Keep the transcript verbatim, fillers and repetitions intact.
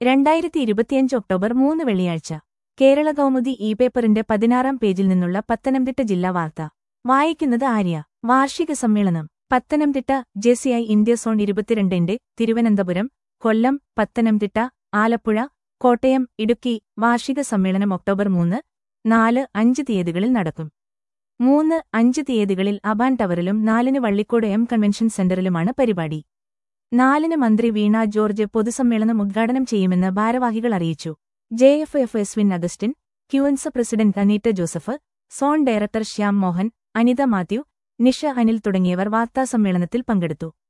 രണ്ടായിരത്തി ഇരുപത്തിയഞ്ച് ഒക്ടോബർ മൂന്ന് വെള്ളിയാഴ്ച കേരള കൗമുദി ഇ പേപ്പറിന്റെ പതിനാറാം പേജിൽ നിന്നുള്ള പത്തനംതിട്ട ജില്ലാ വാർത്ത വായിക്കുന്നത് ആര്യ. വാർഷിക സമ്മേളനം പത്തനംതിട്ട ജെസിഐ ഇന്ത്യ സോൺ ഇരുപത്തിരണ്ടിന്റെ തിരുവനന്തപുരം, കൊല്ലം, പത്തനംതിട്ട, ആലപ്പുഴ, കോട്ടയം, ഇടുക്കി വാർഷിക സമ്മേളനം ഒക്ടോബർ മൂന്ന്, നാല്, അഞ്ച് തീയതികളിൽ നടക്കും. മൂന്ന്, അഞ്ച് തീയതികളിൽ അബാൻ ടവറിലും നാലിന് വള്ളിക്കോട് എം കൺവെൻഷൻ സെന്ററിലുമാണ് പരിപാടി. നാലിന് മന്ത്രി വീണ ജോർജ് പൊതുസമ്മേളനം ഉദ്ഘാടനം ചെയ്യുമെന്ന് ഭാരവാഹികൾ അറിയിച്ചു. J F F Eswin Augustine, ക്യുഎൻസ president Aneeta Joseph, zone director Shyam Mohan, Anitha Mathew, Nisha Anil തുടങ്ങിയവർ വാർത്താസമ്മേളനത്തിൽ പങ്കെടുത്തു.